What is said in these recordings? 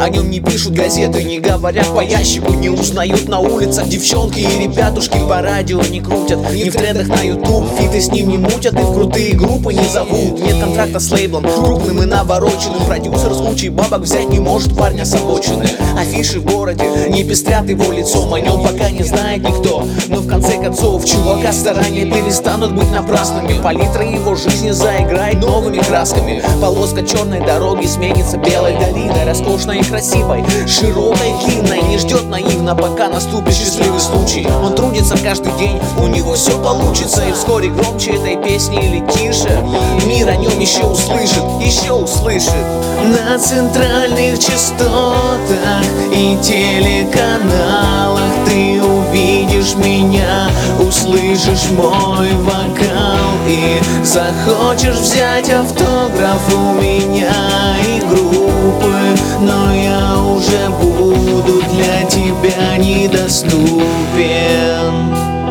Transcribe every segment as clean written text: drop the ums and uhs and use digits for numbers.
О нем не пишут газеты, не говорят по ящику, не узнают на улицах девчонки и ребятушки. По радио не крутят, ни в трендах на YouTube, фиты с ним не мутят и в крутые группы не зовут. Нет контракта с лейблом, крупным и навороченным. Продюсер с кучей бабок взять не может парня с обочины. Афиши в городе не пестрят его лицом, о нем пока не знает никто. Но в конце концов чувака старания перестанут быть напрасными. Палитра его жизни заиграет новыми красками. Полоска черной дороги сменится белой долиной, роскошной и красивой, широкой и длинной. Не ждет наивно, пока наступит счастливый случай. Он трудится каждый день, у него все получится. И вскоре громче этой песни или тише мир о нем еще услышит, еще услышит. На центральных частотах и телеканалах ты увидишь меня, услышишь мой вокал и захочешь взять автограф у меня и группы. Но я уже буду для тебя недоступен.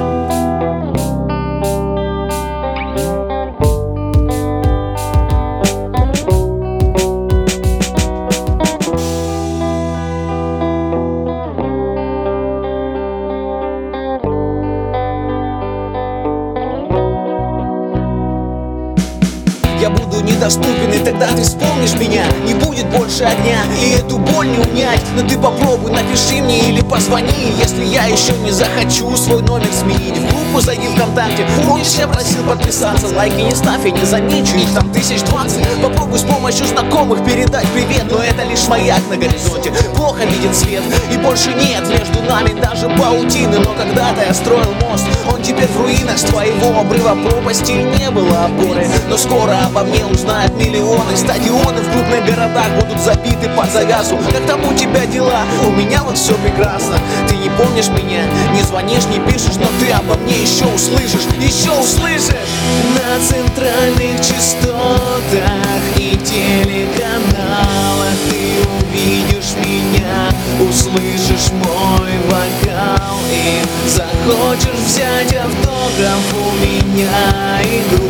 Я буду недоступен, и тогда ты вспомнишь меня. Не будет больше огня, и эту боль не унять. Но ты попробуй, напиши мне или позвони, если я еще не захочу свой номер сменить. В группу зайди ВКонтакте, помнишь, я просил подписаться. Лайки не ставь, я не замечу, их там 1020. Попробуй с помощью знакомых передать привет, но это лишь маяк на горизонте. Плохо виден свет, и больше нет между нами даже паутины. Но когда-то я строил мост, он теперь в руинах. С твоего обрыва пропасти не было опоры. Но скоро обо мне узнают миллионы. Стадионы в крупных городах будут забиты под завязку. Как там у тебя дела? У меня вот все прекрасно. Ты не помнишь меня, не звонишь, не пишешь, но ты обо мне еще услышишь, еще услышишь. На центральных частотах и телеканалах ты увидишь меня, услышишь мой вокал и захочешь взять автограф у меня и группы.